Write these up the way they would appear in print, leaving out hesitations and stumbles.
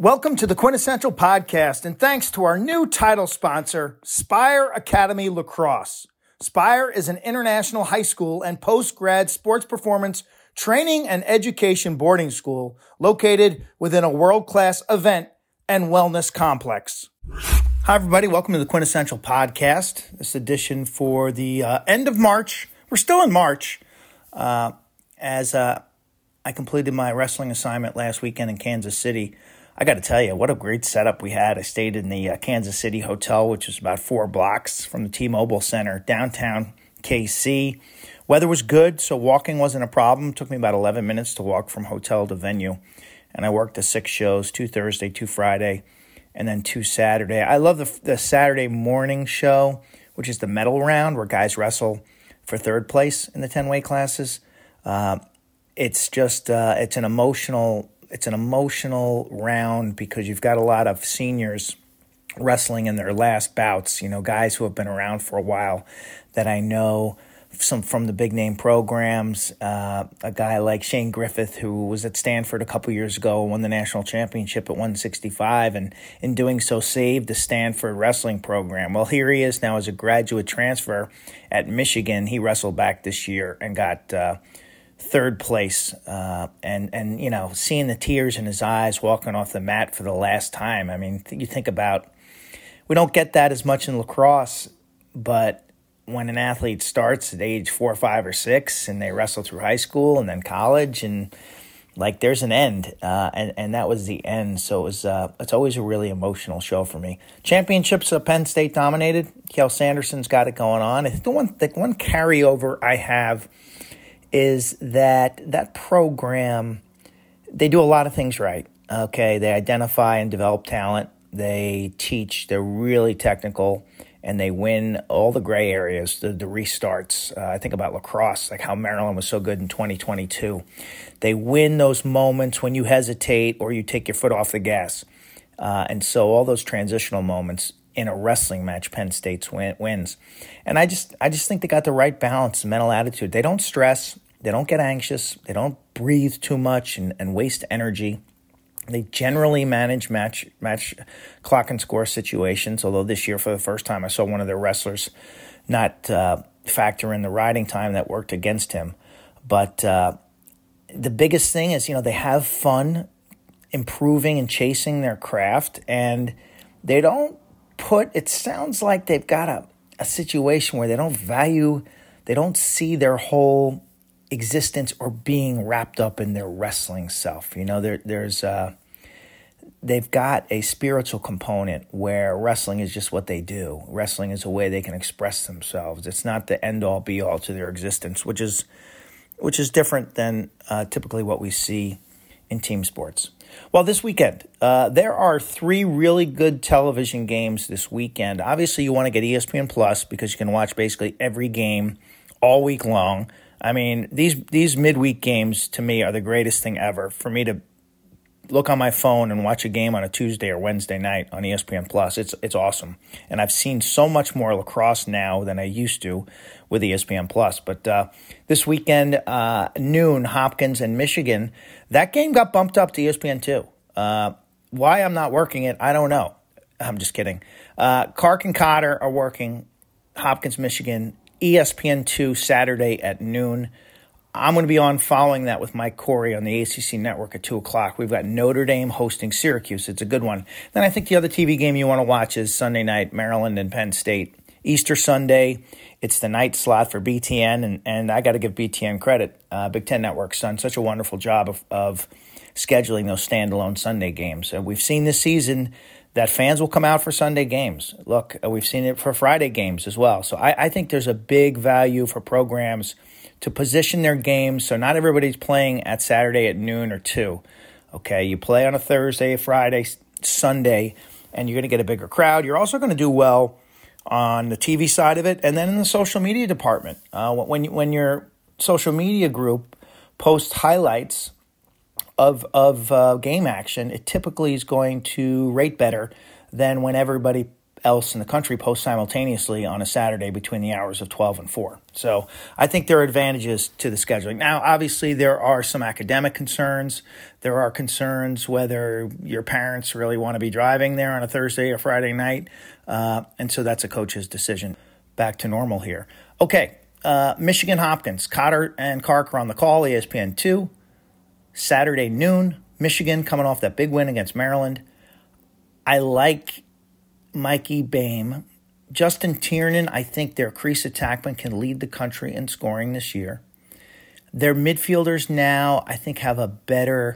Welcome to the Quintessential Podcast, and thanks to our new title sponsor, Spire Academy Lacrosse. Spire is an international high school and post-grad sports performance training and education boarding school located within a world-class event and wellness complex. Hi, everybody. Welcome to the Quintessential Podcast. This edition for the end of March. We're still in March as I completed my wrestling assignment last weekend in Kansas City. I got to tell you, what a great setup we had. I stayed in the Kansas City Hotel, which is about 4 blocks from the T-Mobile Center, downtown KC. Weather was good, so walking wasn't a problem. It took me about 11 minutes to walk from hotel to venue. And I worked the 6 shows, 2 Thursday, 2 Friday, and then 2 Saturday. I love the Saturday morning show, which is the medal round, where guys wrestle for third place in the 10-weight classes. It's just it's an emotional round because you've got a lot of seniors wrestling in their last bouts, guys who have been around for a while that I know, some from the big name programs, a guy like Shane Griffith, who was at Stanford a couple years ago and won the national championship at 165, and in doing so saved the Stanford wrestling program. Well, here he is now as a graduate transfer at Michigan. He wrestled back this year and got third place, and seeing the tears in his eyes walking off the mat for the last time. I mean, you think about, we don't get that as much in lacrosse, but when an athlete starts at age 4, 5, or 6, and they wrestle through high school and then college, and there's an end, and that was the end. So it's always a really emotional show for me. Championships, Penn State dominated. Kel Sanderson's got it going on. I think the one carryover I have is that program, they do a lot of things right. Okay, they identify and develop talent. They teach. They're really technical, and they win all the gray areas, the restarts. I think about lacrosse, like how Maryland was so good in 2022. They win those moments when you hesitate or you take your foot off the gas. And so all those transitional moments in a wrestling match, Penn State wins. And I just think they got the right balance, mental attitude. They don't stress. They don't get anxious. They don't breathe too much and waste energy. They generally manage match clock and score situations, although this year for the first time I saw one of their wrestlers not factor in the riding time that worked against him. But the biggest thing is, they have fun improving and chasing their craft, and they don't it sounds like they've got a situation where they don't see their whole existence or being wrapped up in their wrestling self. They've got a spiritual component where wrestling is just what they do. Wrestling is a way they can express themselves. It's not the end-all, be-all to their existence, which is different than typically what we see in team sports. Well, this weekend, there are 3 really good television games this weekend. Obviously, you want to get ESPN Plus because you can watch basically every game all week long. I mean, these midweek games, to me, are the greatest thing ever. For me to look on my phone and watch a game on a Tuesday or Wednesday night on ESPN Plus, it's awesome. And I've seen so much more lacrosse now than I used to with ESPN Plus. But this weekend, noon, Hopkins and Michigan, that game got bumped up to ESPN2. Why I'm not working it, I don't know. I'm just kidding. Clark and Cotter are working Hopkins, Michigan, ESPN2 Saturday at noon. I'm going to be on following that with Mike Corey on the ACC Network at 2 o'clock. We've got Notre Dame hosting Syracuse. It's a good one. Then I think the other TV game you want to watch is Sunday night, Maryland and Penn State. Easter Sunday, it's the night slot for BTN, and I got to give BTN credit. Big Ten Network's done such a wonderful job of scheduling those standalone Sunday games. We've seen this season that fans will come out for Sunday games. Look, we've seen it for Friday games as well. So I think there's a big value for programs to position their games so not everybody's playing at Saturday at noon or 2. Okay, you play on a Thursday, Friday, Sunday, and you're going to get a bigger crowd. You're also going to do well on the TV side of it, and then in the social media department. When your social media group posts highlights of game action, it typically is going to rate better than when everybody else in the country post simultaneously on a Saturday between the hours of 12 and 4. So I think there are advantages to the scheduling. Now, obviously, there are some academic concerns. There are concerns whether your parents really want to be driving there on a Thursday or Friday night. And so that's a coach's decision. Back to normal here. Okay, Michigan Hopkins. Cotter and Kark are on the call, ESPN2. Saturday noon, Michigan coming off that big win against Maryland. I like Mikey Boehm. Justin Tiernan, I think their crease attackman can lead the country in scoring this year. Their midfielders now, I think, have a better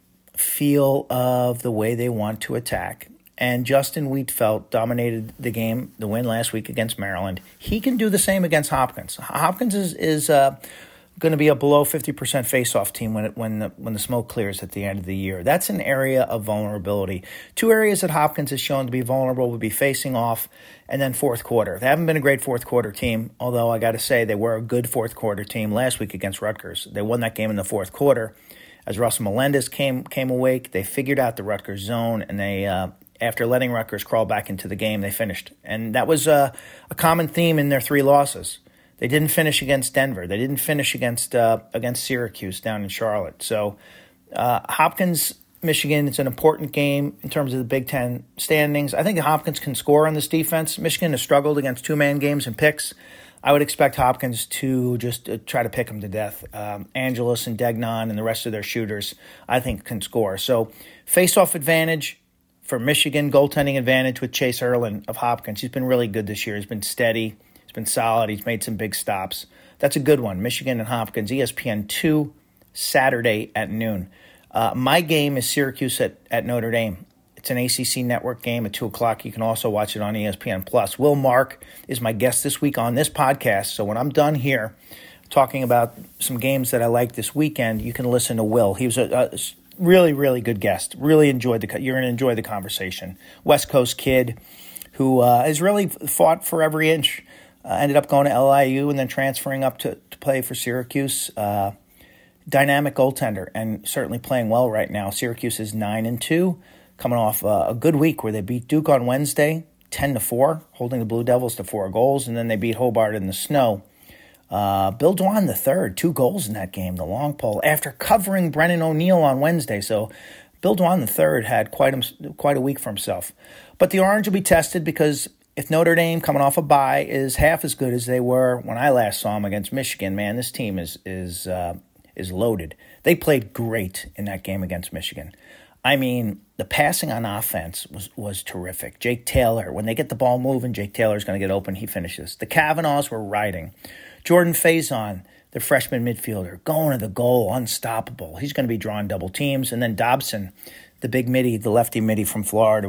feel of the way they want to attack. And Justin Wheatfeld dominated the game, the win last week against Maryland. He can do the same against Hopkins. Hopkins is going to be a below 50% face-off team when the smoke clears at the end of the year. That's an area of vulnerability. Two areas that Hopkins has shown to be vulnerable would be facing off and then fourth quarter. They haven't been a great fourth quarter team, although I got to say they were a good fourth quarter team last week against Rutgers. They won that game in the fourth quarter. As Russell Melendez came awake, they figured out the Rutgers zone, and they after letting Rutgers crawl back into the game, they finished. And that was a common theme in their three losses. They didn't finish against Denver. They didn't finish against Syracuse down in Charlotte. So Hopkins, Michigan, it's an important game in terms of the Big Ten standings. I think Hopkins can score on this defense. Michigan has struggled against two-man games and picks. I would expect Hopkins to just try to pick them to death. Angelus and Degnan and the rest of their shooters, I think, can score. So face-off advantage for Michigan, goaltending advantage with Chase Erlin of Hopkins. He's been really good this year. He's been steady. He's been solid. He's made some big stops. That's a good one. Michigan and Hopkins, ESPN2, Saturday at noon. My game is Syracuse at Notre Dame. It's an ACC network game at 2 o'clock. You can also watch it on ESPN+. Will Mark is my guest this week on this podcast. So when I'm done here talking about some games that I like this weekend, you can listen to Will. He was a really, really good guest. Really enjoyed you're going to enjoy the conversation. West Coast kid who has really fought for every inch. Ended up going to LIU and then transferring up to play for Syracuse. Dynamic goaltender and certainly playing well right now. Syracuse is 9-2, coming off a good week where they beat Duke on Wednesday, 10-4, holding the Blue Devils to 4 goals, and then they beat Hobart in the snow. Bill Dwan III, 2 goals in that game, the long pole, after covering Brennan O'Neill on Wednesday. So Bill Dwan III had quite a week for himself. But the Orange will be tested because if Notre Dame, coming off a bye, is half as good as they were when I last saw them against Michigan, man, this team is loaded. They played great in that game against Michigan. I mean, the passing on offense was terrific. Jake Taylor, when they get the ball moving, Jake Taylor's going to get open. He finishes. The Kavanaughs were riding. Jordan Faison, the freshman midfielder, going to the goal, unstoppable. He's going to be drawing double teams. And then Dobson, the big midi, the lefty midi from Florida,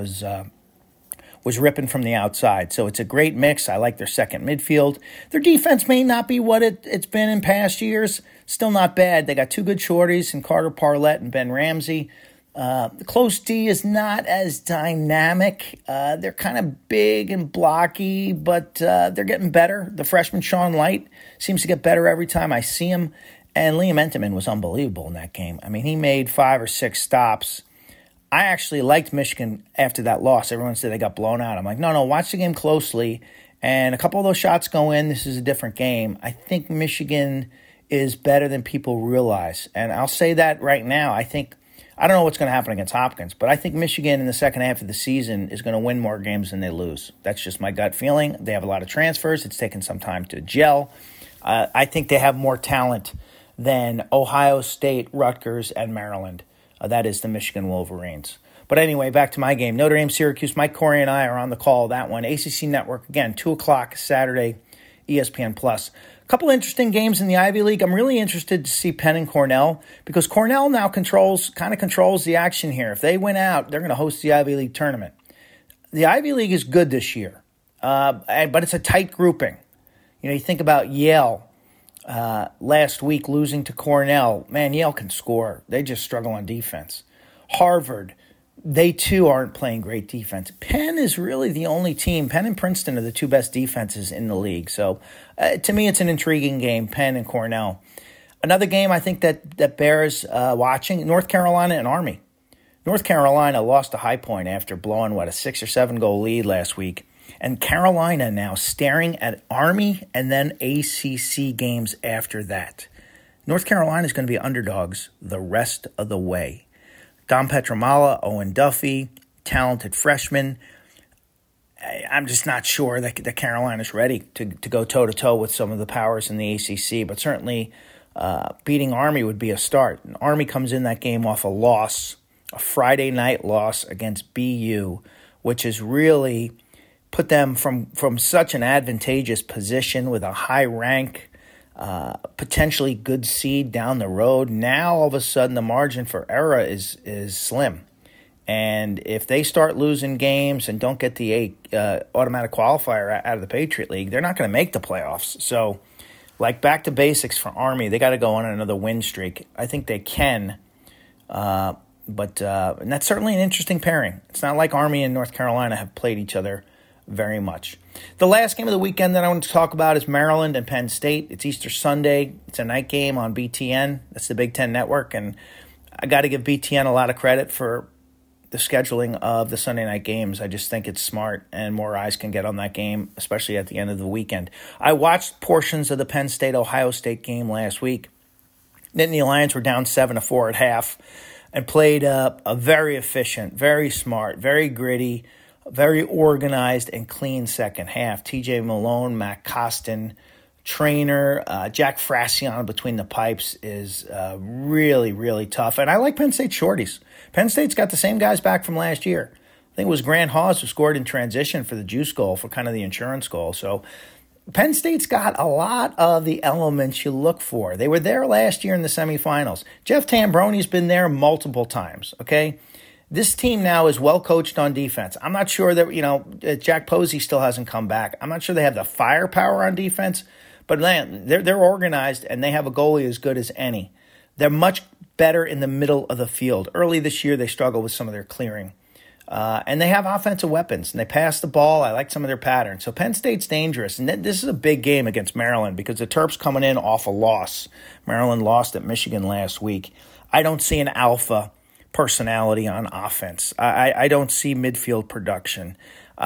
was ripping from the outside. So it's a great mix. I like their second midfield. Their defense may not be what it's been in past years. Still not bad. They got 2 good shorties in Carter Parlett and Ben Ramsey. The close D is not as dynamic. They're kind of big and blocky, but they're getting better. The freshman Sean Light seems to get better every time I see him. And Liam Entenmann was unbelievable in that game. I mean, he made 5 or 6 stops. I actually liked Michigan after that loss. Everyone said they got blown out. I'm like, no, watch the game closely. And a couple of those shots go in. This is a different game. I think Michigan is better than people realize. And I'll say that right now. I don't know what's going to happen against Hopkins, but I think Michigan in the second half of the season is going to win more games than they lose. That's just my gut feeling. They have a lot of transfers. It's taken some time to gel. I think they have more talent than Ohio State, Rutgers, and Maryland. That is the Michigan Wolverines. But anyway, back to my game. Notre Dame, Syracuse. Mike Corey and I are on the call. That one, ACC Network, again, 2 o'clock Saturday, ESPN+. A couple interesting games in the Ivy League. I'm really interested to see Penn and Cornell because Cornell now controls the action here. If they win out, they're going to host the Ivy League tournament. The Ivy League is good this year, but it's a tight grouping. You think about Yale. Last week losing to Cornell. Man, Yale can score. They just struggle on defense. Harvard, they too aren't playing great defense. Penn is really the only team. Penn and Princeton are the 2 best defenses in the league. So to me, it's an intriguing game, Penn and Cornell. Another game I think that bears watching, North Carolina and Army. North Carolina lost to High Point after blowing, a 6 or 7 goal lead last week. And Carolina now staring at Army and then ACC games after that. North Carolina is going to be underdogs the rest of the way. Dom Petramala, Owen Duffy, talented freshman. I'm just not sure that Carolina's ready to go toe-to-toe with some of the powers in the ACC, but certainly beating Army would be a start. And Army comes in that game off a loss, a Friday night loss against BU, which has really put them from such an advantageous position with a high rank, potentially good seed down the road. Now, all of a sudden, the margin for error is slim. And if they start losing games and don't get the automatic qualifier out of the Patriot League, they're not going to make the playoffs. So, back to basics for Army, they got to go on another win streak. I think they can, but and that's certainly an interesting pairing. It's not like Army and North Carolina have played each other very much. The last game of the weekend that I want to talk about is Maryland and Penn State. It's Easter Sunday. It's a night game on BTN. That's the Big Ten Network, and I got to give BTN a lot of credit for the scheduling of the Sunday night games. I just think it's smart, and more eyes can get on that game, especially at the end of the weekend. I watched portions of the Penn State-Ohio State game last week. Nittany Lions were down 7-4 at half and played a very efficient, very smart, very gritty, very organized and clean second half. TJ Malone, Matt Costin, Trainer, Jack Frassion between the pipes is really, really tough. And I like Penn State shorties. Penn State's got the same guys back from last year. I think it was Grant Hawes who scored in transition for the juice goal, for kind of the insurance goal. So Penn State's got a lot of the elements you look for. They were there last year in the semifinals. Jeff Tambroni's been there multiple times, okay? This team now is well coached on defense. I'm not sure that, Jack Posey still hasn't come back. I'm not sure they have the firepower on defense, but man, they're organized and they have a goalie as good as any. They're much better in the middle of the field. Early this year, they struggled with some of their clearing. And they have offensive weapons, and they pass the ball. I like some of their patterns. So Penn State's dangerous, and this is a big game against Maryland because the Terps coming in off a loss. Maryland lost at Michigan last week. I don't see an alpha personality on offense. I don't see midfield production.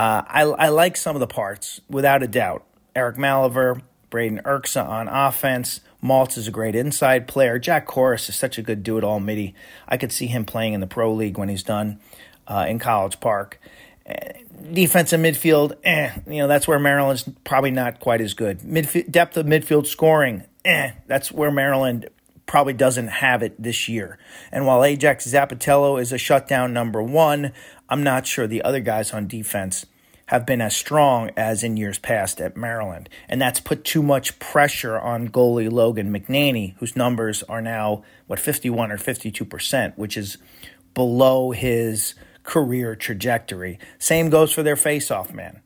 I like some of the parts, without a doubt. Eric Maliver, Braden Erksa on offense. Maltz is a great inside player. Jack Corus is such a good do-it-all midi. I could see him playing in the pro league when he's done in College Park. Defense and midfield, that's where Maryland's probably not quite as good. Depth of midfield scoring, that's where Maryland probably doesn't have it this year. And while Ajax Zapatello is a shutdown number one, I'm not sure the other guys on defense have been as strong as in years past at Maryland. And that's put too much pressure on goalie Logan McNaney, whose numbers are now, 51 or 52%, which is below his career trajectory. Same goes for their faceoff man.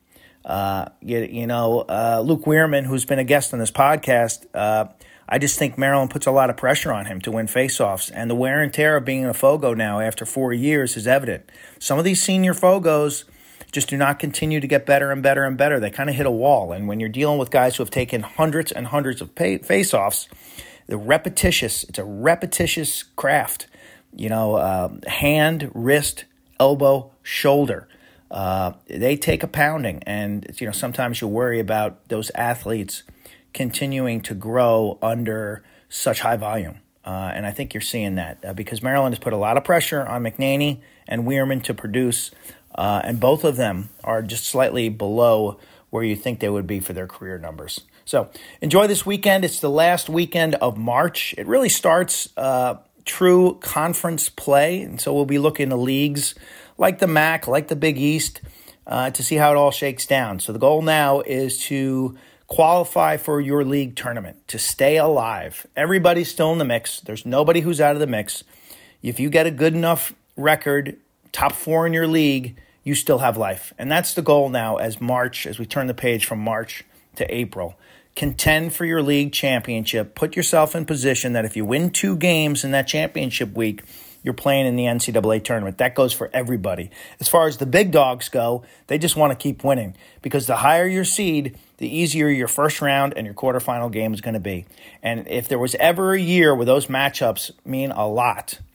Luke Weirman, who's been a guest on this podcast, I just think Maryland puts a lot of pressure on him to win faceoffs. And the wear and tear of being a Fogo now after 4 years is evident. Some of these senior Fogos just do not continue to get better and better and better. They kind of hit a wall. And when you're dealing with guys who have taken hundreds and hundreds of faceoffs, it's a repetitious craft. Hand, wrist, elbow, shoulder. They take a pounding. And, sometimes you worry about those athletes continuing to grow under such high volume. And I think you're seeing that because Maryland has put a lot of pressure on McNaney and Weirman to produce, and both of them are just slightly below where you think they would be for their career numbers. So enjoy this weekend. It's the last weekend of March. It really starts true conference play, and so we'll be looking to leagues like the MAC, like the Big East, to see how it all shakes down. So the goal now is to qualify for your league tournament, to stay alive. Everybody's still in the mix. There's nobody who's out of the mix. If you get a good enough record, top 4 in your league, you still have life. And that's the goal now as we turn the page from March to April. Contend for your league championship. Put yourself in position that if you win 2 games in that championship week, you're playing in the NCAA tournament. That goes for everybody. As far as the big dogs go, they just want to keep winning because the higher your seed, the easier your first round and your quarterfinal game is going to be. And if there was ever a year where those matchups mean a lot,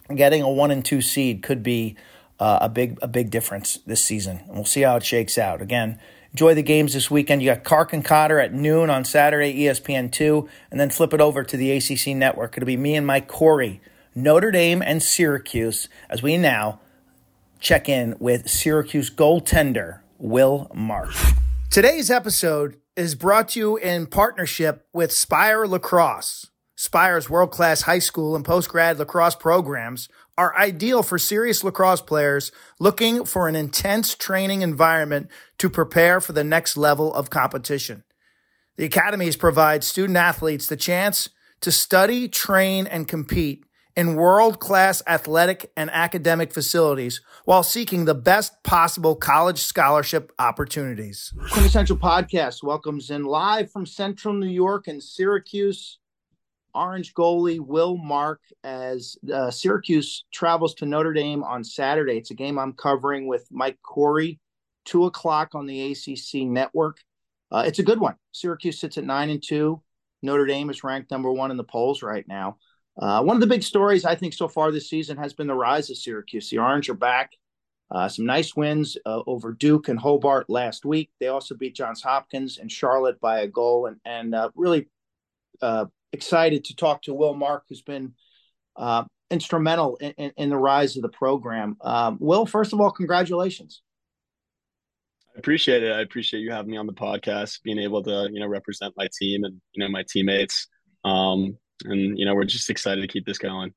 getting a 1 and 2 seed could be a big difference this season. And we'll see how it shakes out. Again, enjoy the games this weekend. You got Kark and Cotter at noon on Saturday, ESPN2, and then flip it over to the ACC Network. It'll be me and Mike Corey, Notre Dame and Syracuse, as we now check in with Syracuse goaltender Will Mark. Today's episode is brought to you in partnership with Spire Lacrosse. Spire's world-class high school and post-grad lacrosse programs are ideal for serious lacrosse players looking for an intense training environment to prepare for the next level of competition. The academies provide student athletes the chance to study, train, and compete in world-class athletic and academic facilities while seeking the best possible college scholarship opportunities. Quintessential Podcast welcomes in live from Central New York and Syracuse, Orange goalie Will Mark as Syracuse travels to Notre Dame on Saturday. It's a game I'm covering with Mike Corey, 2 o'clock on the ACC Network. It's a good one. Syracuse sits at 9-2. Notre Dame is ranked number 1 in the polls right now. One of the big stories, I think, so far this season has been the rise of Syracuse. The Orange are back. Some nice wins over Duke and Hobart last week. They also beat Johns Hopkins and Charlotte by a goal, and really excited to talk to Will Mark, who's been instrumental in the rise of the program. Will, first of all, congratulations. I appreciate it. I appreciate you having me on the podcast, being able to, represent my team and, my teammates. And, we're just excited to keep this going.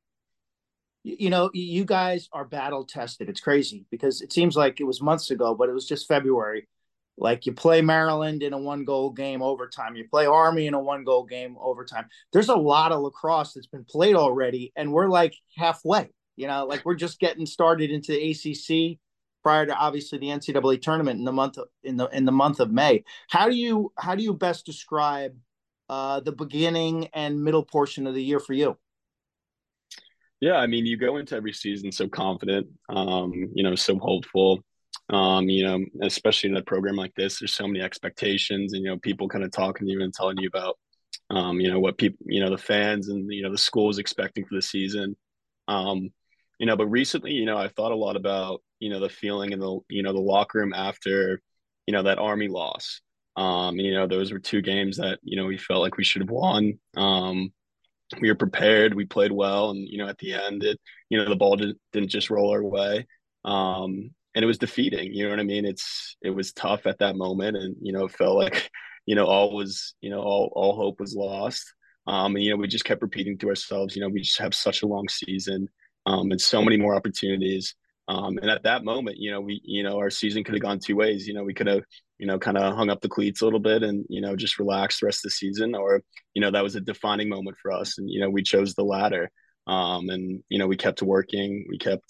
You guys are battle tested. It's crazy because it seems like it was months ago, but it was just February. Like, you play Maryland in a 1-goal game overtime. You play Army in a 1-goal game overtime. There's a lot of lacrosse that's been played already, and we're like halfway. Like, we're just getting started into the ACC prior to obviously the NCAA tournament in the month of May. How do you best describe the beginning and middle portion of the year for you? Yeah, I mean, you go into every season so confident, so hopeful. Especially in a program like this, there's so many expectations, and people kind of talking to you and telling you about, what people, the fans and the school is expecting for the season. But recently, I've thought a lot about, the feeling in the locker room after, that Army loss. Those were 2 games that we felt like we should have won. We were prepared, we played well, and at the end, the ball didn't just roll our way. And it was defeating, you know what I mean? It was tough at that moment, and it felt like all was all hope was lost. And we just kept repeating to ourselves, we just have such a long season, and so many more opportunities. And at that moment, our season could have gone 2 ways. We could have kind of hung up the cleats a little bit and just relaxed the rest of the season, or that was a defining moment for us, and we chose the latter. And we kept working, we kept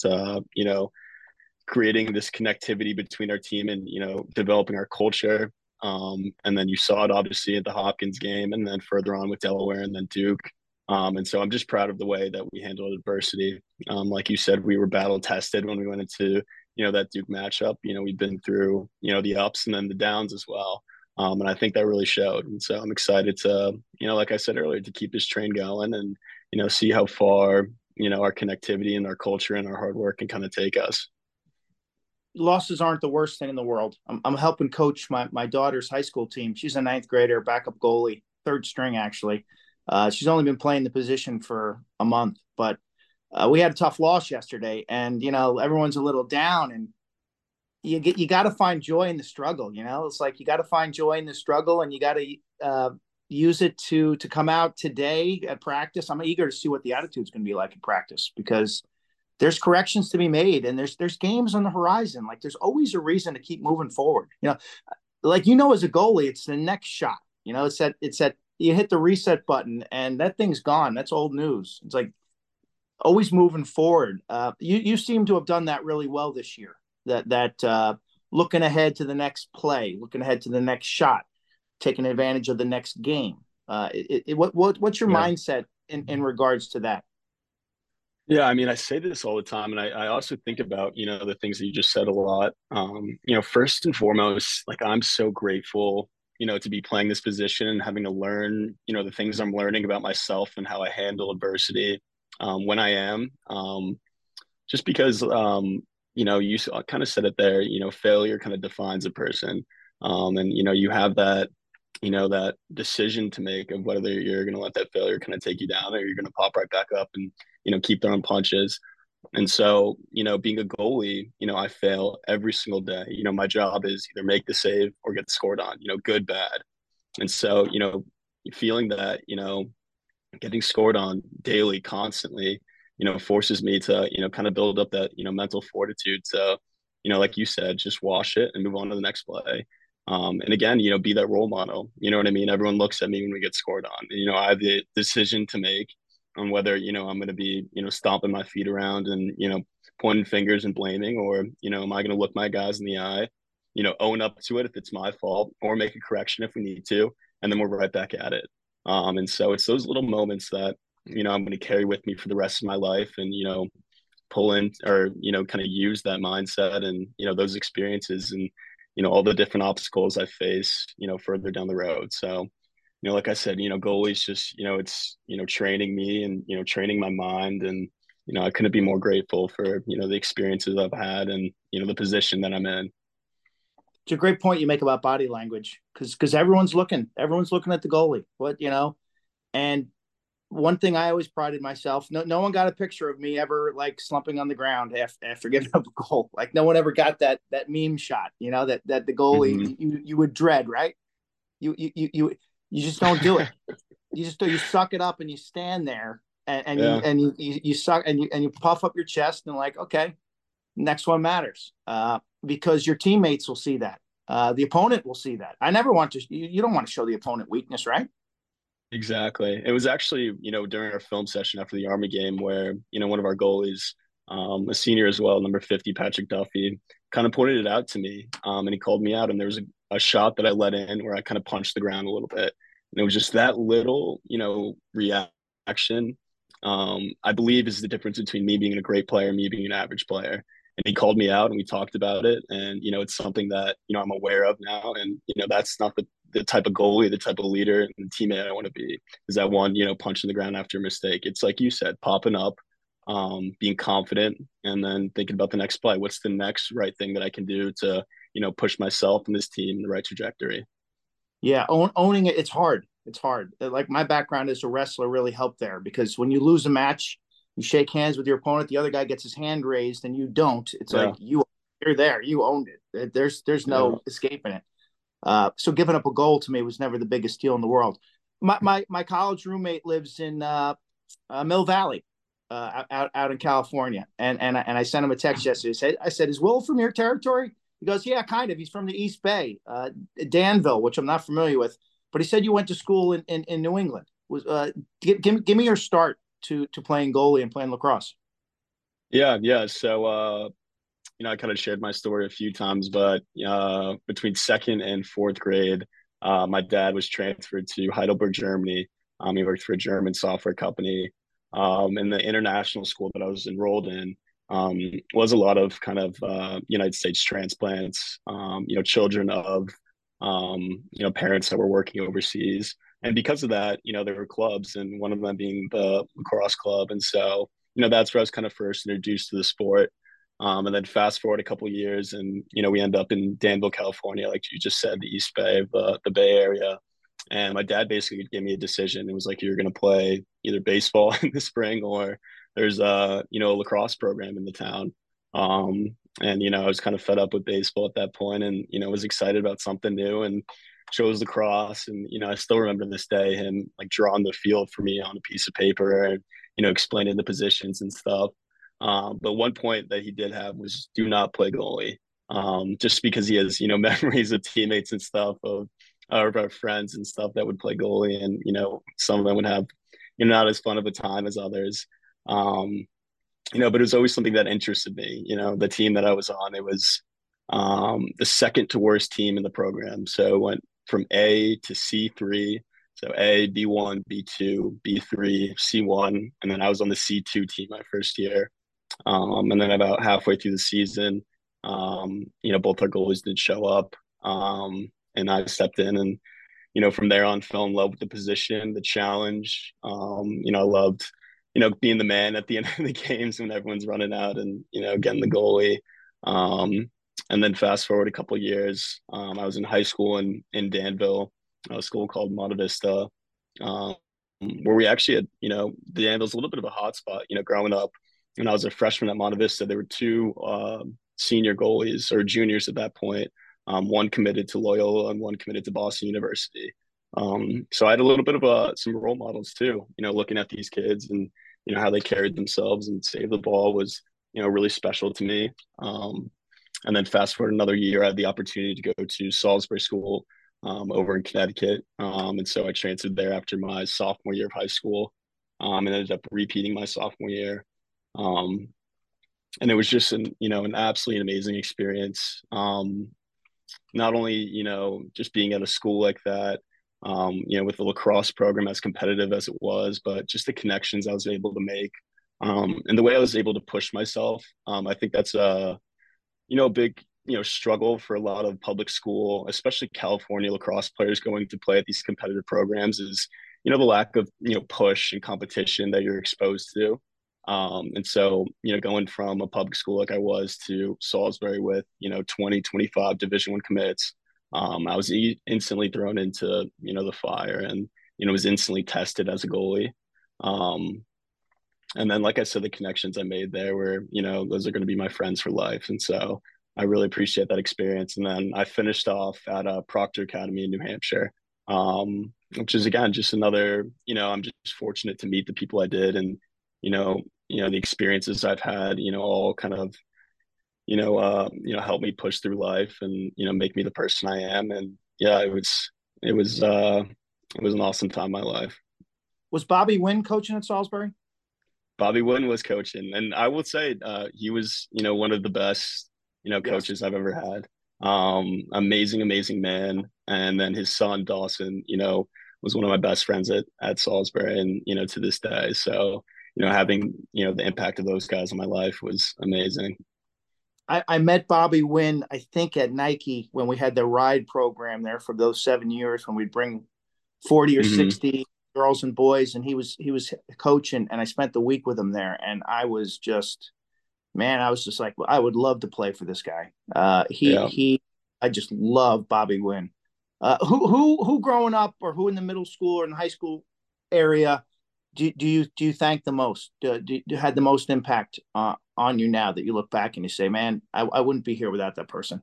creating this connectivity between our team and developing our culture. And then you saw it obviously at the Hopkins game, and then further on with Delaware and then Duke. And so I'm just proud of the way that we handled adversity. Like you said, we were battle tested when we went into that Duke matchup. We've been through the ups and then the downs as well. And I think that really showed. And so I'm excited to like I said earlier, to keep this train going and see how far our connectivity and our culture and our hard work can kind of take us. Losses aren't the worst thing in the world. I'm helping coach my daughter's high school team. She's a 9th grader, backup goalie, 3rd string actually. She's only been playing the position for a month, but we had a tough loss yesterday, and everyone's a little down, and you got to find joy in the struggle. It's like you got to find joy in the struggle, and you got to use it to come out today at practice. I'm eager to see what the attitude's going to be like in practice, because there's corrections to be made, and there's games on the horizon. Like, there's always a reason to keep moving forward. Like, as a goalie, it's the next shot. It's that you hit the reset button and that thing's gone. That's old news. It's like always moving forward. You seem to have done that really well this year. That looking ahead to the next play, looking ahead to the next shot, taking advantage of the next game. What's your mindset in regards to that? Yeah, I mean, I say this all the time, and I also think about, the things that you just said a lot. First and foremost, like, I'm so grateful, to be playing this position and having to learn, the things I'm learning about myself and how I handle adversity when I am. just because you kind of said it there. Failure kind of defines a person, and you have that that decision to make of whether you're going to let that failure kind of take you down or you're going to pop right back up and keep throwing punches. And so, being a goalie, I fail every single day. My job is either make the save or get scored on, good, bad. And so, feeling that, getting scored on daily, constantly, forces me to, kind of build up that, mental fortitude to, like you said, just wash it and move on to the next play. And again, be that role model. You know what I mean? Everyone looks at me when we get scored on. And, I have the decision to make on whether, I'm going to be, stomping my feet around and, pointing fingers and blaming, or, am I going to look my guys in the eye, own up to it if it's my fault, or make a correction if we need to, and then we're right back at it. And so it's those little moments that, I'm going to carry with me for the rest of my life and, pull in or, kind of use that mindset and, those experiences and, all the different obstacles I face, further down the road. So, like I said, goalies just, it's, training me and, training my mind. And, I couldn't be more grateful for, the experiences I've had and, the position that I'm in. It's a great point you make about body language because everyone's looking at the goalie. And one thing I always prided myself, no one got a picture of me ever like slumping on the ground after giving up a goal. Like no one ever got that meme shot, that the goalie Mm-hmm. you would dread, right? You just don't do it. You suck it up and you stand there Yeah. you suck and you puff up your chest and like, okay, next one matters. Because your teammates will see that. The opponent will see that. I never want to, you don't want to show the opponent weakness, right? Exactly. It was actually, during our film session after the Army game where, one of our goalies, a senior as well, number 50, Patrick Duffy, kind of pointed it out to me. And he called me out. And there was a shot that I let in where I kind of punched the ground a little bit. And it was just that little, reaction, I believe is the difference between me being a great player and me being an average player. And he called me out and we talked about it. And, it's something that, I'm aware of now. And, that's not the type of goalie, the type of leader and teammate I want to be is that one, punching the ground after a mistake. It's like you said, popping up, being confident, and then thinking about the next play. What's the next right thing that I can do to, push myself and this team in the right trajectory? Yeah, owning it, it's hard. It's hard. Like my background as a wrestler really helped there because when you lose a match, you shake hands with your opponent, the other guy gets his hand raised and you don't. It's Yeah. like you're there, you owned it. There's Yeah. no escaping it. So giving up a goal to me was never the biggest deal in the world. My college roommate lives in Mill Valley, out in California, and I sent him a text yesterday. I said, "Is Will from your territory?" He goes, "Yeah, kind of. He's from the East Bay, Danville, which I'm not familiar with." But he said you went to school in New England. Give me your start to playing goalie and playing lacrosse. Yeah. Yeah. So, I kind of shared my story a few times, but between second and fourth grade, my dad was transferred to Heidelberg, Germany. He worked for a German software company. And the international school that I was enrolled in was a lot of kind of United States transplants, children of, parents that were working overseas. And because of that, there were clubs, and one of them being the lacrosse club. And so, that's where I was kind of first introduced to the sport. And then fast forward a couple of years, and we end up in Danville, California, like you just said, the East Bay, the Bay Area. And my dad basically gave me a decision. It was like you're going to play either baseball in the spring or there's a lacrosse program in the town. And I was kind of fed up with baseball at that point, and was excited about something new and chose lacrosse. And I still remember this day him like drawing the field for me on a piece of paper and explaining the positions and stuff. But one point that he did have was do not play goalie. Just because he has, memories of teammates and stuff of our friends and stuff that would play goalie, and some of them would have, not as fun of a time as others. Um, but it was always something that interested me. The team that I was on, it was the second to worst team in the program, so it went from A to C3. So A, B1, B2, B3, C1, and then I was on the C2 team my first year. And then about halfway through the season, both our goalies did show up. And I stepped in and, from there on, fell in love with the position, the challenge. I loved, being the man at the end of the games when everyone's running out and, getting the goalie. And then fast forward a couple of years, I was in high school in Danville, a school called Monte Vista, um, where we actually had, Danville's a little bit of a hot spot, growing up. When I was a freshman at Monte Vista, there were two senior goalies or juniors at that point. One committed to Loyola and one committed to Boston University. So I had a little bit of some role models too, looking at these kids and, how they carried themselves and saved the ball was, really special to me. And then fast forward another year, I had the opportunity to go to Salisbury School over in Connecticut. And so I transferred there after my sophomore year of high school, and ended up repeating my sophomore year. Um, and it was just an absolutely amazing experience. Not only, just being at a school like that, with the lacrosse program as competitive as it was, but just the connections I was able to make, and the way I was able to push myself. I think that's a big, struggle for a lot of public school, especially California lacrosse players going to play at these competitive programs is, the lack of, push and competition that you're exposed to. And so, going from a public school like I was to Salisbury with, 20, 25 Division I commits, I was instantly thrown into, the fire and, was instantly tested as a goalie. Um, and then, like I said, the connections I made there were, those are going to be my friends for life. And so I really appreciate that experience. And then I finished off at Proctor Academy in New Hampshire, which is, again, just another, I'm just fortunate to meet the people I did and, the experiences I've had, all kind of, help me push through life and, make me the person I am. And yeah, it was an awesome time in my life. Was Bobby Wynn coaching at Salisbury? Bobby Wynn was coaching, and I will say he was, one of the best, Yes. coaches I've ever had. Amazing, amazing man. And then his son Dawson, was one of my best friends at Salisbury, and to this day. So, having the impact of those guys in my life was amazing. I met Bobby Wynn, I think, at Nike when we had the ride program there for those 7 years when we'd bring 40 or Hmm. 60 girls and boys, and he was coaching, and I spent the week with him there, and I was just, man, I was just like, well, I would love to play for this guy. Yeah. I just love Bobby Wynn. Who growing up, or who in the middle school or in the high school area, do you thank the most? Had the most impact on you now that you look back and you say, man, I wouldn't be here without that person.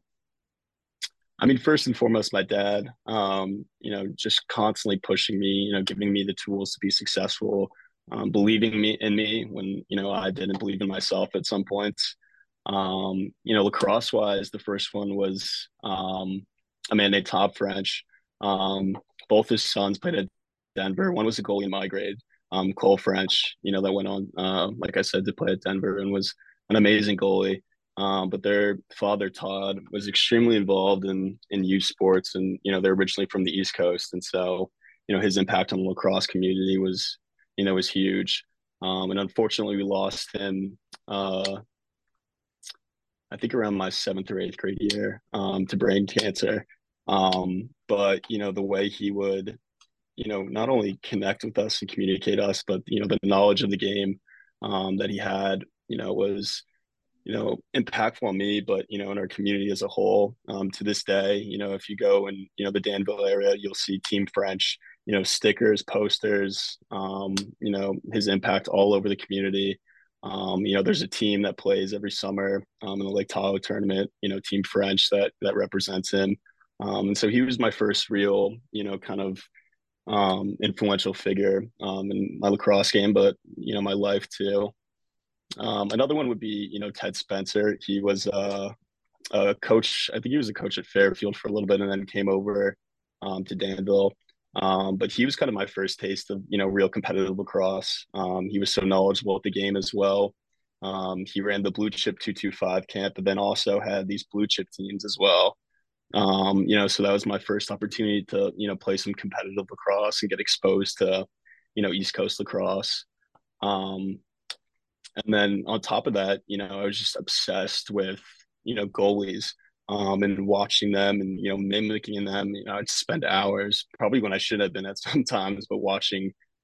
I mean, first and foremost, my dad, just constantly pushing me, giving me the tools to be successful, believing in me when, I didn't believe in myself at some points. Lacrosse wise, the first one was a man named Todd French. Both his sons played at Denver. One was a goalie in my grade, Cole French, that went on, like I said, to play at Denver and was an amazing goalie. But their father, Todd, was extremely involved in youth sports, and they're originally from the East Coast, and so his impact on the lacrosse community was huge. And unfortunately, we lost him. I think around my seventh or eighth grade year, to brain cancer. But the way he would, not only connect with us and communicate us, but the knowledge of the game that he had, was impactful on me, but in our community as a whole. To this day, if you go in the Danville area, you'll see Team French, stickers, posters, his impact all over the community. There's a team that plays every summer in the Lake Tahoe tournament, Team French that represents him. And so he was my first real, kind of influential figure in my lacrosse game, but my life too. Another one would be, Ted Spencer. He was a coach. I think he was a coach at Fairfield for a little bit, and then came over to Danville. But he was kind of my first taste of, real competitive lacrosse. He was so knowledgeable at the game as well. He ran the Blue Chip 225 camp, but then also had these Blue Chip teams as well. So that was my first opportunity to, play some competitive lacrosse and get exposed to, East Coast lacrosse. Um, and then on top of that, I was just obsessed with, goalies, and watching them and, mimicking them. I'd spend hours, probably when I should have been at some times, but watching,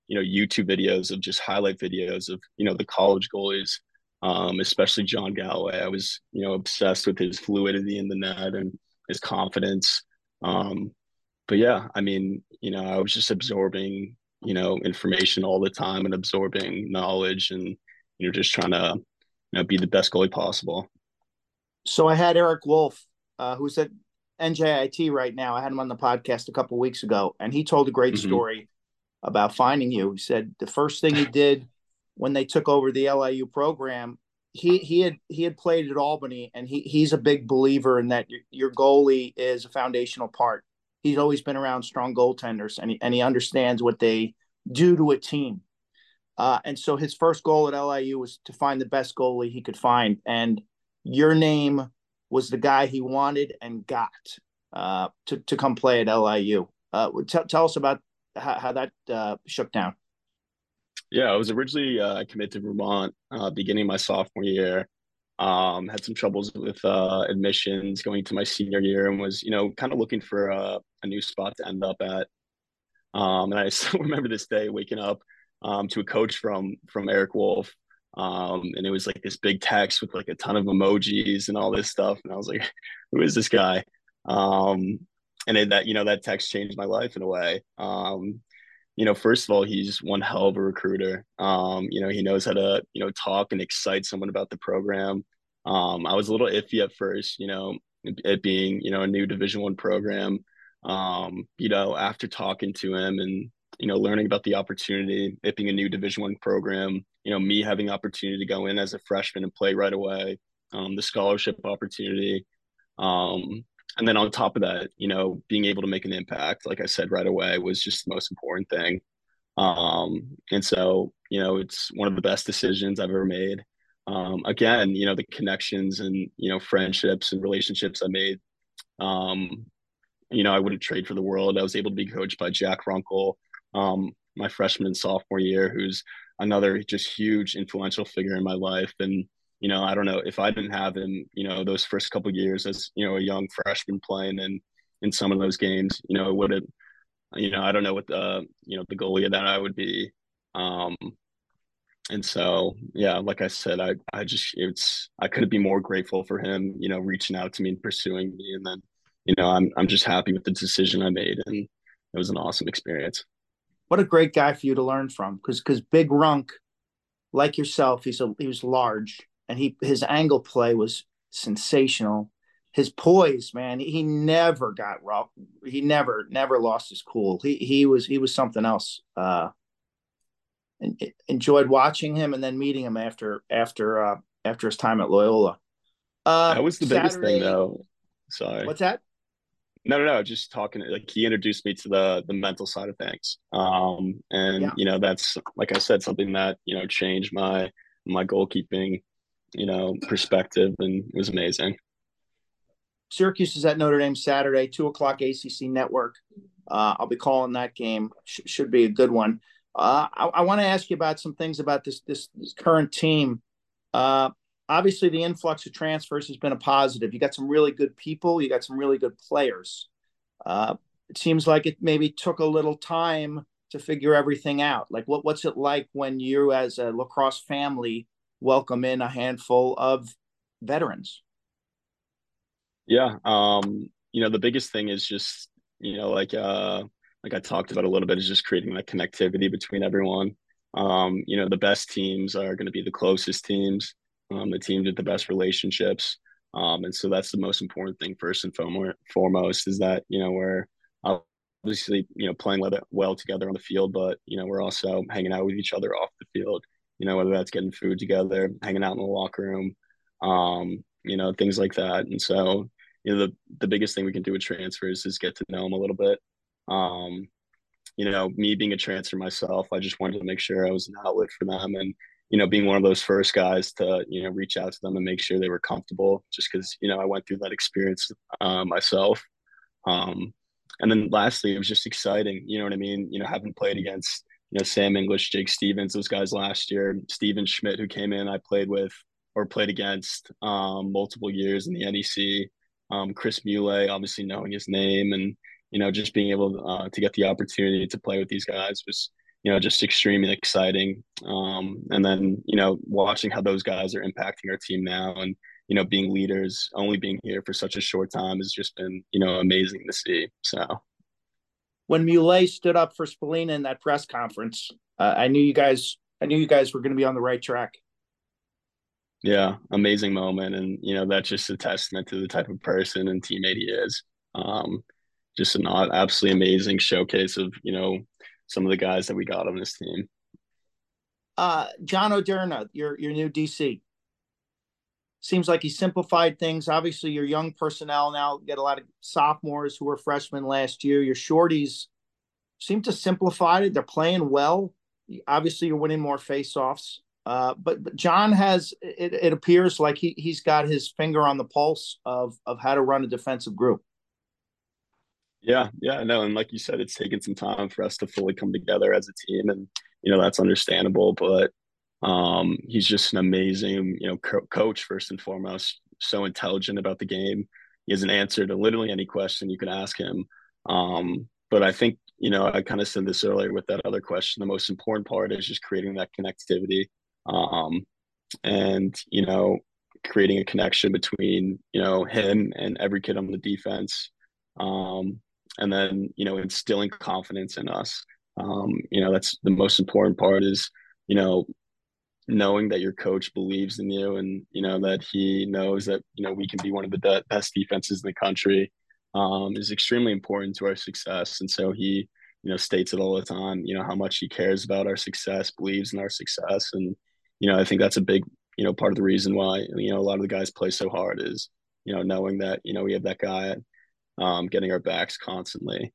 YouTube videos of just highlight videos of, the college goalies, especially John Galloway. I was, obsessed with his fluidity in the net and his confidence. But yeah, I mean, I was just absorbing, information all the time and absorbing knowledge and, just trying to, be the best goalie possible. So I had Eric Wolf, who's at NJIT right now. I had him on the podcast a couple of weeks ago, and he told a great Mm-hmm. story about finding you. He said the first thing he did when they took over the LIU program, he had played at Albany, and he's a big believer in that your goalie is a foundational part. He's always been around strong goaltenders, and he understands what they do to a team. And so his first goal at LIU was to find the best goalie he could find, and your name was the guy he wanted and got to come play at LIU. Tell us about how that shook down. Yeah, I was originally committed to Vermont beginning my sophomore year. Had some troubles with admissions going to my senior year and was, kind of looking for a new spot to end up at. And I still remember this day waking up to a coach from Eric Wolf. And it was like this big text with like a ton of emojis and all this stuff. And I was like, who is this guy? And that text changed my life in a way. First of all, he's one hell of a recruiter. He knows how to, talk and excite someone about the program. I was a little iffy at first, it being, a new Division I program. After talking to him and, learning about the opportunity, it being a new Division I program, me having opportunity to go in as a freshman and play right away, the scholarship opportunity. And then on top of that, being able to make an impact, like I said right away, was just the most important thing. And so, it's one of the best decisions I've ever made. Again, the connections and, friendships and relationships I made, I wouldn't trade for the world. I was able to be coached by Jack Runkle, my freshman and sophomore year, who's another just huge influential figure in my life. And, I don't know if I didn't have him, those first couple of years as, a young freshman playing in some of those games, it would have, I don't know what the goalie that I would be. And so, yeah, like I said, I couldn't be more grateful for him, reaching out to me and pursuing me. And then, I'm just happy with the decision I made. And it was an awesome experience. What a great guy for you to learn from, because Big Runk, like yourself, he was large, and his angle play was sensational. His poise, man, he never got rough. He never lost his cool. He was something else. Enjoyed watching him and then meeting him after his time at Loyola. That was the biggest thing, Saturday, though. Sorry. what's that? No. Just talking, like he introduced me to the mental side of things. And Yeah, that's, like I said, something that changed my goalkeeping, perspective, and it was amazing. Syracuse is at Notre Dame Saturday, 2 o'clock ACC Network. I'll be calling that game. Should be a good one. I want to ask you about some things about this current team. Obviously, the influx of transfers has been a positive. You got some really good people. You got some really good players. It seems like it maybe took a little time to figure everything out. Like, what's it like when you, as a lacrosse family, welcome in a handful of veterans? Yeah. The biggest thing is just, like I talked about a little bit, is just creating that connectivity between everyone. The best teams are going to be the closest teams, the teams with the best relationships. And so that's the most important thing first and foremost, is that, we're obviously, playing well together on the field, but, we're also hanging out with each other off the field, whether that's getting food together, hanging out in the locker room, things like that. And so, the biggest thing we can do with transfers is get to know them a little bit. Um, me being a transfer myself, I just wanted to make sure I was an outlet for them, and being one of those first guys to reach out to them and make sure they were comfortable, just because I went through that experience myself. Um, and then lastly, it was just exciting. You know what I mean? Having played against Sam English, Jake Stevens, those guys last year, Steven Schmidt, who came in, I played with or played against multiple years in the NEC. Chris Muley, obviously knowing his name, and just being able to get the opportunity to play with these guys just extremely exciting. And then, watching how those guys are impacting our team now and, being leaders, only being here for such a short time has just been, amazing to see. So When Muley stood up for Spallina in that press conference, I knew you guys. I knew you guys were going to be on the right track. yeah, amazing moment. And, that's just a testament to the type of person and teammate he is. Just an absolutely amazing showcase of, some of the guys that we got on this team. John O'Derna, your new DC. Seems like he simplified things. Obviously, your young personnel now get a lot of sophomores who were freshmen last year. Your shorties seem to simplify it. They're playing well. Obviously, you're winning more faceoffs. But John has it appears like he's got his finger on the pulse of how to run a defensive group. Yeah, no, and like you said, it's taken some time for us to fully come together as a team, and that's understandable. But he's just an amazing, coach first and foremost. So intelligent about the game. He has an answer to literally any question you can ask him. But I think I kind of said this earlier with that other question. The most important part is just creating that connectivity, and creating a connection between him and every kid on the defense. And then instilling confidence in us. That's the most important part is knowing that your coach believes in you, and that he knows that we can be one of the best defenses in the country, is extremely important to our success. And so he states it all the time, how much he cares about our success, believes in our success. And I think that's a big part of the reason why a lot of the guys play so hard is knowing that we have that guy getting our backs constantly.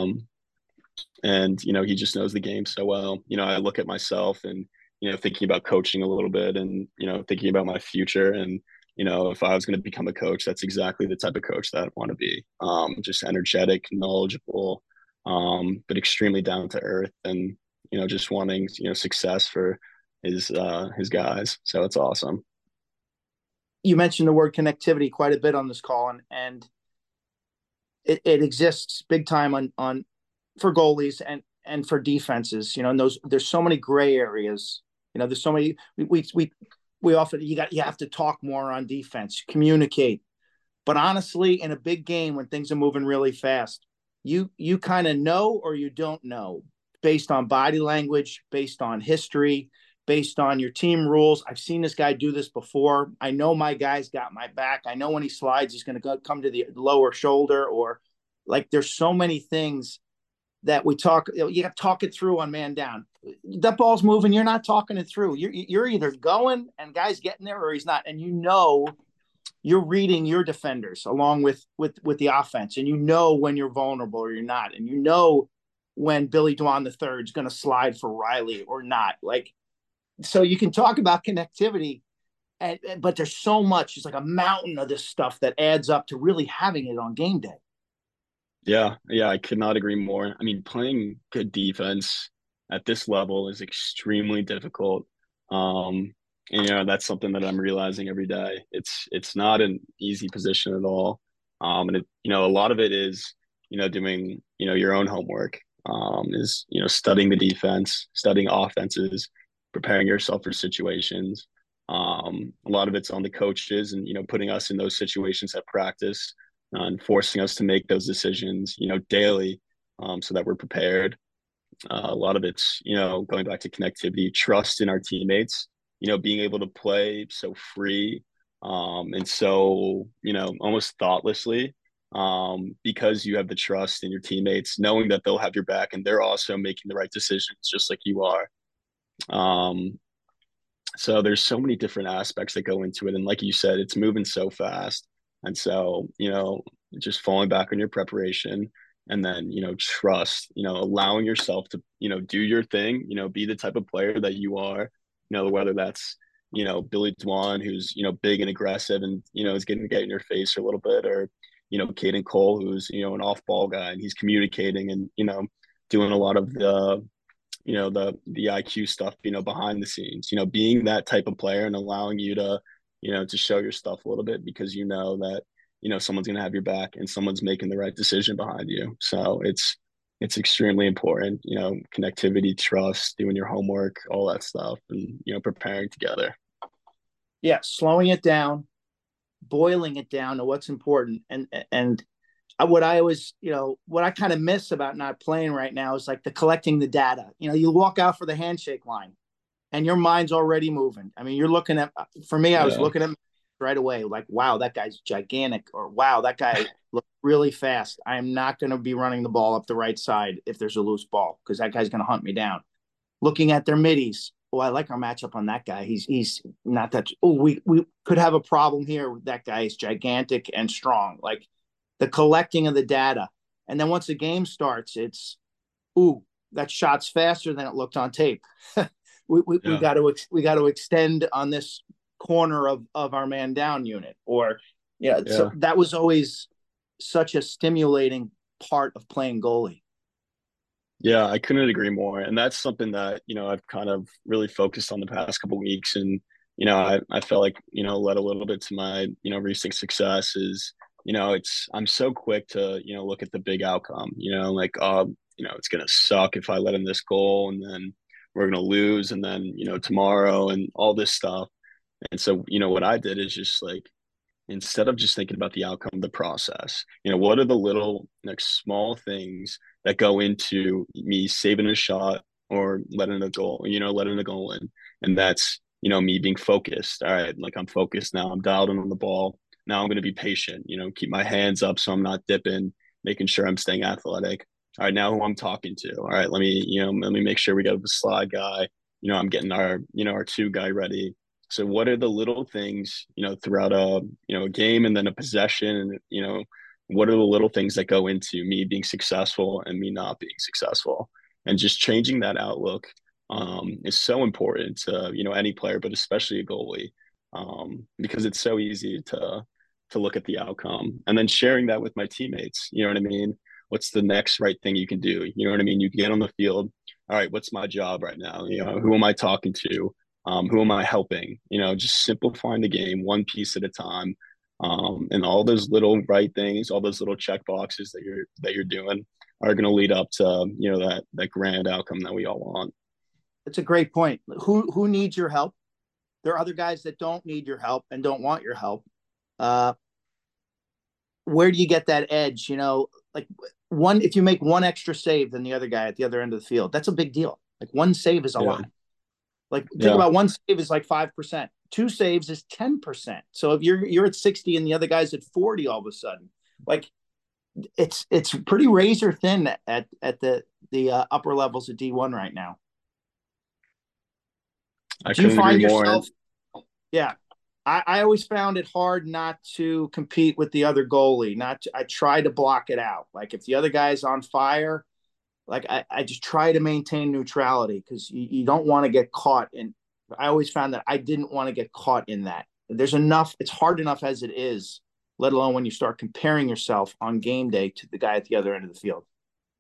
And he just knows the game so well. I look at myself and thinking about coaching a little bit, and thinking about my future, and if I was going to become a coach, that's exactly the type of coach that I want to be. Just energetic, knowledgeable, but extremely down to earth, and just wanting success for his guys. So it's awesome. You mentioned the word connectivity quite a bit on this call, and it exists big time on for goalies and for defenses. And there's so many gray areas. There's so many. We often you have to talk more on defense, communicate. But honestly, in a big game when things are moving really fast, you kind of know or you don't know based on body language, based on history, based on your team rules. I've seen this guy do this before. I know my guy's got my back. I know when he slides, he's going to come to the lower shoulder, or like there's so many things that we talk. You got to talk it through on man down. That ball's moving. You're not talking it through. You're either going and guy's getting there or he's not. And you're reading your defenders along with the offense, and when you're vulnerable or you're not, and when Billy Dwan III is going to slide for Riley or not. Like, so you can talk about connectivity, but there's so much. It's like a mountain of this stuff that adds up to really having it on game day. Yeah, I could not agree more. I mean, playing good defense at this level is extremely difficult. And that's something that I'm realizing every day. It's not an easy position at all. And a lot of it is doing your own homework. Is studying the defense, studying offenses, preparing yourself for situations. A lot of it's on the coaches, and putting us in those situations at practice, and forcing us to make those decisions daily, so that we're prepared. A lot of it's going back to connectivity, trust in our teammates, being able to play so free, and so almost thoughtlessly, because you have the trust in your teammates, knowing that they'll have your back and they're also making the right decisions just like you are. So there's so many different aspects that go into it, and like you said, it's moving so fast. And so just falling back on your preparation, and then trust, allowing yourself to do your thing, be the type of player that you are, whether that's Billy Dwan, who's big and aggressive and is getting to get in your face a little bit, or Caden Cole, who's an off ball guy and he's communicating and doing a lot of the IQ stuff behind the scenes, being that type of player and allowing you to to show your stuff a little bit, because that someone's going to have your back and someone's making the right decision behind you. So it's it's extremely important, connectivity, trust, doing your homework, all that stuff, and, preparing together. Yeah, slowing it down, boiling it down to what's important, and what I always, what I kind of miss about not playing right now is like the collecting the data. You walk out for the handshake line, and your mind's already moving. I mean, you're looking at. For me, I was Yeah. looking at right away, like, wow, that guy's gigantic, or wow, that guy looks really fast. I am not going to be running the ball up the right side if there's a loose ball because that guy's going to hunt me down. Looking at their middies. Oh, I like our matchup on that guy. He's not that. Oh, we could have a problem here. That guy is gigantic and strong. Like the collecting of the data, and then once the game starts, it's ooh, that shot's faster than it looked on tape. We Yeah. got to extend on this corner of our man down unit, or yeah. So Yeah. that was always such a stimulating part of playing goalie. Yeah, I couldn't agree more. And that's something that, I've kind of really focused on the past couple of weeks. And, I felt like, led a little bit to my, recent success is, I'm so quick to, look at the big outcome, like, it's going to suck if I let in this goal and then we're going to lose. And then, tomorrow and all this stuff. And so, what I did is just like, instead of just thinking about the outcome, the process, what are the little like small things that go into me saving a shot or letting a goal in. And that's, me being focused. All right, like I'm focused now, I'm dialed in on the ball. Now I'm going to be patient, keep my hands up so I'm not dipping, making sure I'm staying athletic. All right, now who I'm talking to. All right, let me make sure we got the slide guy. I'm getting our two guy ready. So what are the little things, throughout a game and then a possession and, what are the little things that go into me being successful and me not being successful? And just changing that outlook is so important to, any player, but especially a goalie, because it's so easy to look at the outcome and then sharing that with my teammates. You know what I mean? What's the next right thing you can do? You know what I mean? You get on the field. All right, what's my job right now? Who am I talking to? Who am I helping? Just simplifying the game one piece at a time, and all those little right things, all those little check boxes that you're doing are going to lead up to that grand outcome that we all want. It's a great point. Who needs your help? There are other guys that don't need your help and don't want your help. Uh, where do you get that edge? Like one, if you make one extra save than the other guy at the other end of the field, that's a big deal. Like one save is a Yeah, lot. Like think yeah, about one save is like 5%. Two saves is 10%. So if you're at 60 and the other guy's at 40 all of a sudden, like it's pretty razor thin at the upper levels of D1 right now. I Do you couldn't agree find more. yourself? Yeah, I always found it hard not to compete with the other goalie. I try to block it out. Like if the other guy's on fire, like I just try to maintain neutrality because you don't want to get caught in. I always found that I didn't want to get caught in that. There's enough. It's hard enough as it is, let alone when you start comparing yourself on game day to the guy at the other end of the field.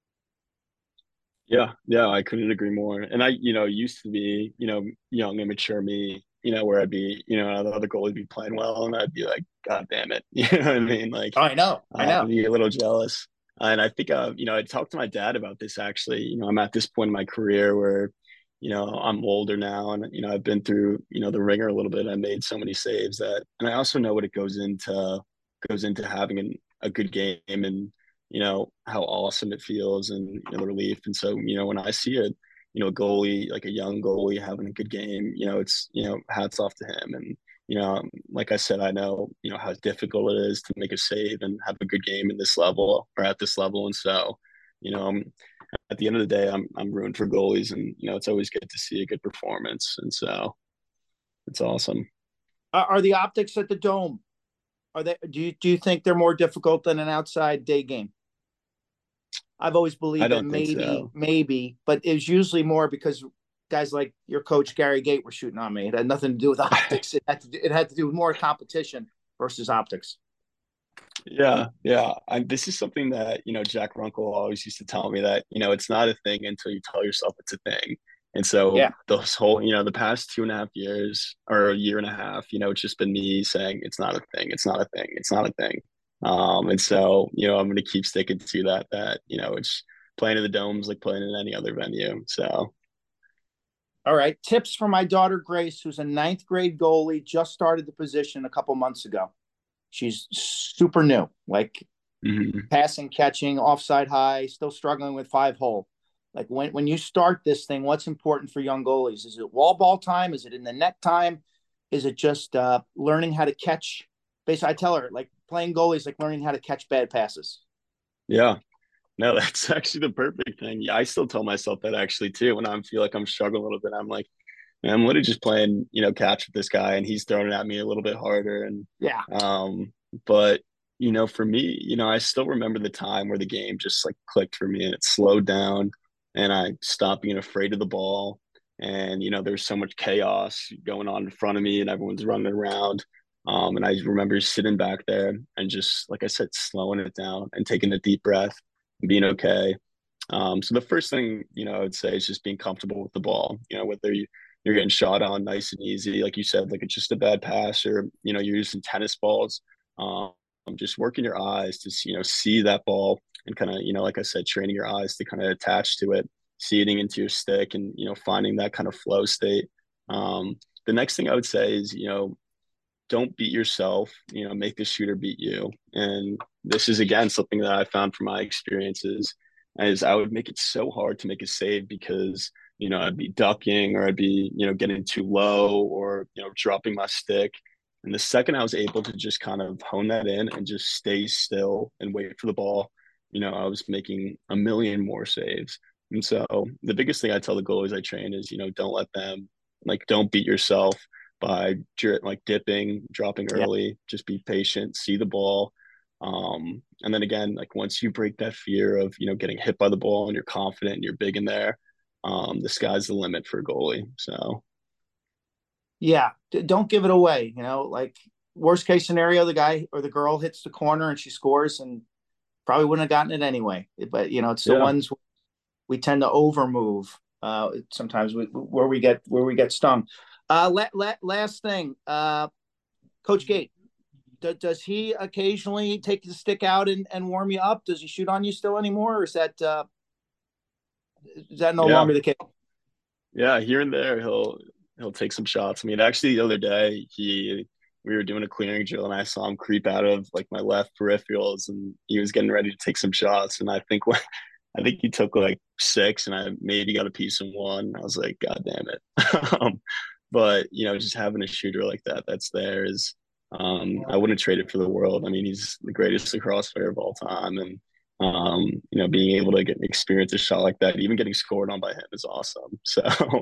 Yeah, yeah, I couldn't agree more. And I, used to be, young, immature me, where I'd be, the other goal would be playing well, and I'd be like, God damn it, you know what I mean? Like, Oh, I know. I know. be a little jealous. And I think, I talked to my dad about this actually. I'm at this point in my career where, I'm older now, and I've been through, the ringer a little bit. I made so many saves that, and I also know what it goes into having a good game and how awesome it feels and the relief. And so when I see a goalie, like a young goalie having a good game, it's hats off to him. And like I said, I know how difficult it is to make a save and have a good game in this level or at this level. And so you know at the end of the day, I'm rooting for goalies, and it's always good to see a good performance. And so it's awesome. Are the optics at the dome? Are they? Do you think they're more difficult than an outside day game? I've always I believed that don't think maybe, so. maybe, but it's usually more because guys like your coach Gary Gate were shooting on me. It had nothing to do with optics. It had to do with more competition versus optics. Yeah, yeah. This is something that, Jack Runkle always used to tell me that, it's not a thing until you tell yourself it's a thing. And so Yeah, those whole, the past 2.5 years or a year and a half, it's just been me saying it's not a thing, it's not a thing, it's not a thing. And so, I'm going to keep sticking to that, it's playing in the domes like playing in any other venue. So, All right. Tips for my daughter, Grace, who's a ninth grade goalie, just started the position a couple months ago. She's super new, like passing, catching, offside high, still struggling with 5-hole. Like when you start this thing, what's important for young goalies? Is it wall ball time? Is it in the net time? Is it just learning how to catch? Basically, I tell her, like, playing goalies like learning how to catch bad passes. yeah. No, that's actually the perfect thing. Yeah, I still tell myself that actually too. When I feel like I'm struggling a little bit, I'm like, man, I'm literally just playing, catch with this guy, and he's throwing it at me a little bit harder. And Yeah. but for me, I still remember the time where the game just like clicked for me and it slowed down, and I stopped being afraid of the ball. And there's so much chaos going on in front of me, and everyone's running around. And I remember sitting back there and just, like I said, slowing it down and taking a deep breath and being okay. So the first thing, I would say is just being comfortable with the ball, whether you're getting shot on nice and easy, like you said, like it's just a bad pass, or, you're using tennis balls. Just working your eyes to, see that ball and kind of, like I said, training your eyes to kind of attach to it, seeding into your stick and, finding that kind of flow state. The next thing I would say is, don't beat yourself, make the shooter beat you. And this is, again, something that I found from my experiences, is I would make it so hard to make a save because, I'd be ducking, or I'd be, getting too low, or, dropping my stick. And the second I was able to just kind of hone that in and just stay still and wait for the ball, I was making a million more saves. And so the biggest thing I tell the goalies I train is, don't let them, don't beat yourself by like dipping, dropping early. Just be patient, see the ball. And then again, like once you break that fear of, getting hit by the ball and you're confident and you're big in there, the sky's the limit for a goalie. So yeah, don't give it away. Like worst case scenario, the guy or the girl hits the corner and she scores, and probably wouldn't have gotten it anyway. But it's the ones we tend to over move. Sometimes where we get stung. Last thing, Coach Gate, does he occasionally take the stick out and warm you up? Does he shoot on you still anymore, or is that no longer the case? Yeah, here and there he'll take some shots. I mean, actually the other day we were doing a clearing drill and I saw him creep out of like my left peripherals, and he was getting ready to take some shots. And I think he took like 6, and I maybe got a piece in one. I was like, God damn it. But just having a shooter like that's there is, I wouldn't trade it for the world. I mean, he's the greatest lacrosse player of all time, and being able to experience a shot like that, even getting scored on by him, is awesome. So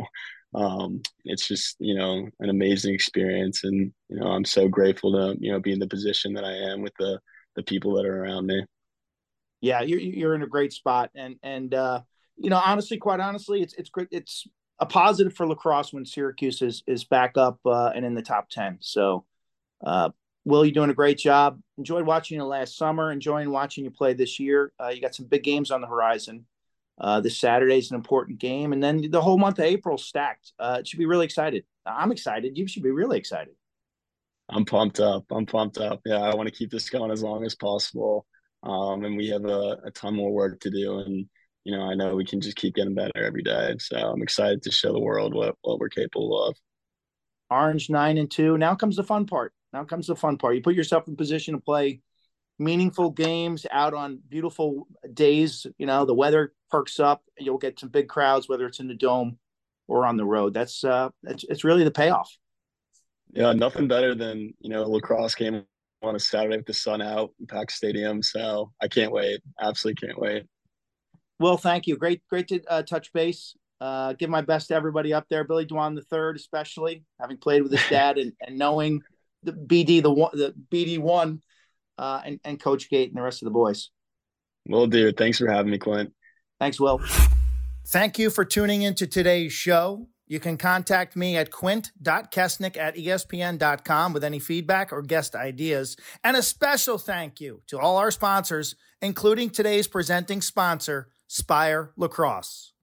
it's just an amazing experience, and I'm so grateful to be in the position that I am with the people that are around me. Yeah, you're in a great spot, and honestly, quite honestly, it's great. It's a positive for lacrosse when Syracuse is back up and in the top 10. So, Will, you're doing a great job. Enjoyed watching you last summer. Enjoying watching you play this year. You got some big games on the horizon. This Saturday is an important game, and then the whole month of April stacked. It should be really excited. I'm excited. You should be really excited. I'm pumped up. Yeah, I want to keep this going as long as possible. And we have a ton more work to do, and I know we can just keep getting better every day. So I'm excited to show the world what we're capable of. Orange 9-2. Now comes the fun part. You put yourself in position to play meaningful games out on beautiful days. The weather perks up. You'll get some big crowds, whether it's in the dome or on the road. That's it's really the payoff. Yeah, nothing better than lacrosse game on a Saturday with the sun out, packed stadium. So I can't wait. Absolutely can't wait. Well, thank you. Great to touch base. Give my best to everybody up there. Billy Dwan III, especially having played with his dad and knowing the BD1 and Coach Gate and the rest of the boys. Will do. Thanks for having me, Clint. Thanks, Will. Thank you for tuning into today's show. You can contact me at quint.kesnick@espn.com with any feedback or guest ideas. And a special thank you to all our sponsors, including today's presenting sponsor, Spire Lacrosse.